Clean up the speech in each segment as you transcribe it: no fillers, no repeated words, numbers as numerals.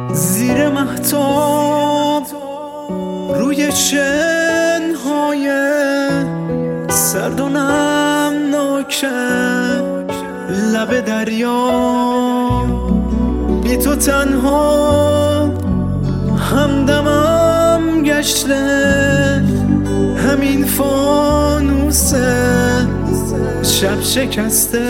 زیر مهتاب روی شنهای سرد و نمناک لب دریا، بی تو تنها همدمم گشته همین فانوس شب شکسته.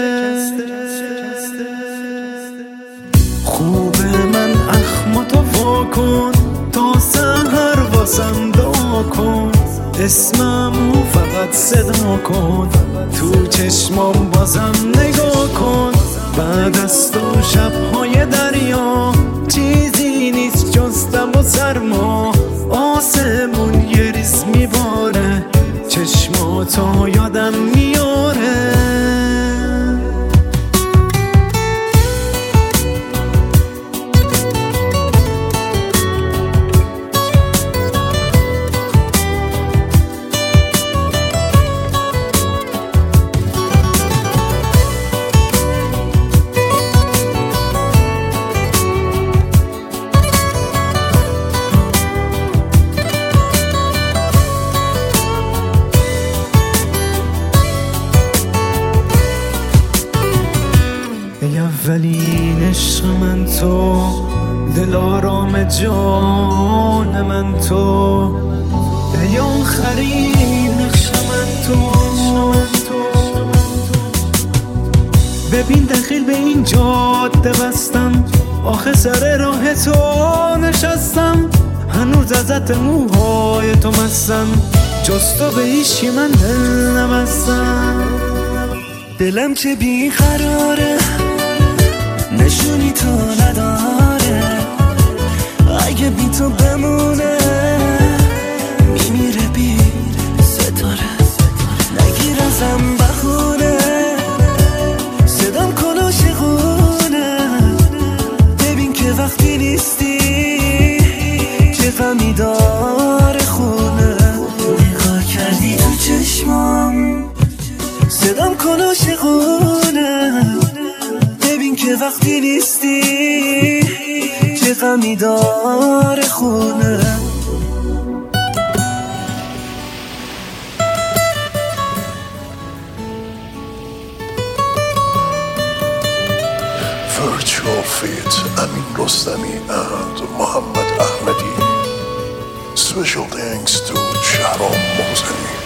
خوبه من اخماتو واکن تا سحر واسم دعا کن، اسممو فقط صدا کن، تو چشمام بازم نگاه کن. بعد از تو شبهای دریا چیزی نیست جز دم و سرما، آسمون یه ریز میباره، چشماتو یادم میاره. ای اولین عشق من تو، دل آرام جان من تو، ای آخرین نقش من تو. ببین دخیل به این جاده بستم، آخه سر راه تو نشستم، هنوز ازت موهای تو مستم، جز تو به هیچی من دل نبستم. دلم چه بیقراره، نشونی تو نداره، اگه بی تو بمونه میمیره بی ستاره. نگیر ازم بخونه، صدام کن عاشقونه، ببین که وقتی نیستی چه غمی داره خونه. نگاه کردی تو چشمام، صدام کن عاشقونه، ببین که وقتی نیستی چه غمی داره خونه. Virtual Fit Amin Rostami and Muhammad Ahmadi. Special thanks to Sharon Mozani.